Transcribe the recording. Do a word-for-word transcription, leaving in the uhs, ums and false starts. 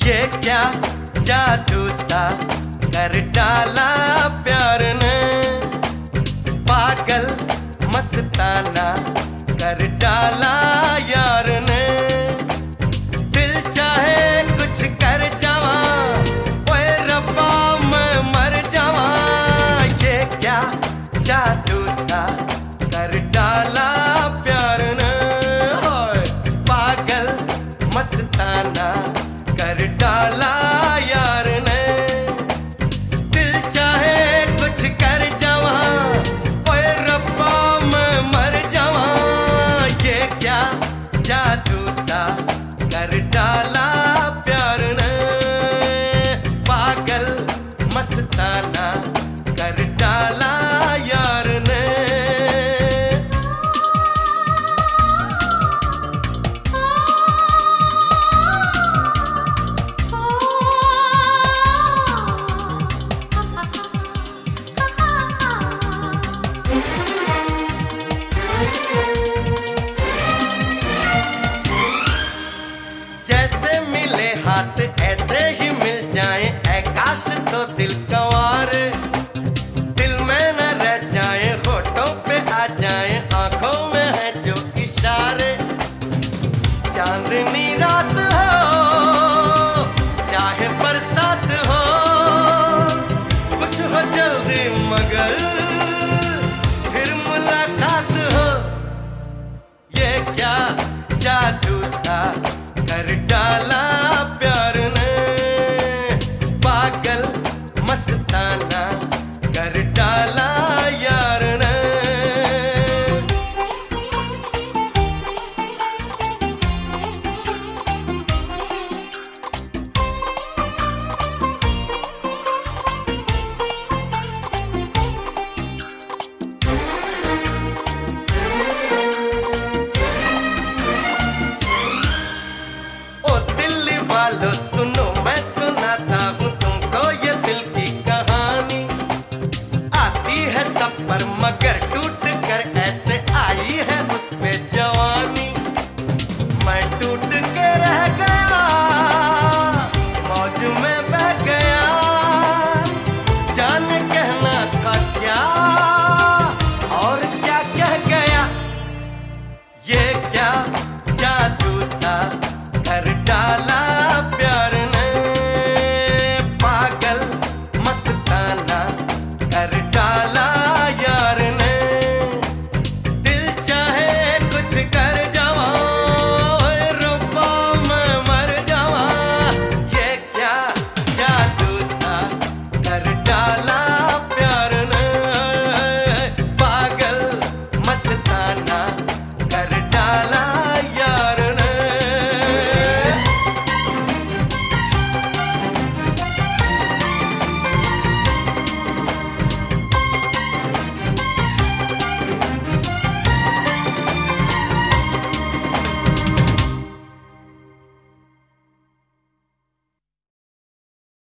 ये क्या जादू सा कर डाला प्यार ने, पागल मस्ताना कर डाला यार ने। दिल चाहे कुछ कर जावा, ओए रब्बा मैं मर जावा। ये क्या जादू सा कर डाला प्यार ने, पागल मस्ताना कर डाला यार ने। दिल चाहे कुछ कर जावा, ओए रब्बा मैं मर जावा। ये क्या जादू सा कर डाला प्यार ने, पागल मस्ताना कर डाला यार ने। जैसे मिले हाथ ऐसे ही मिल जाएं, ऐ काश तो दिल कंवार। दिल में न रह जाएं, होठों पे आ जाएं, आंखों में है जो इशारे। चांदनी रात हो चाहे बरसात हो, कुछ हो जल्दी मगर फिर मुलाकात हो। ये क्या जादू सा कर डाला प्यार ने, पागल मस्ताना कर डाला यार ने। ओ दिल्ली वालों सुनो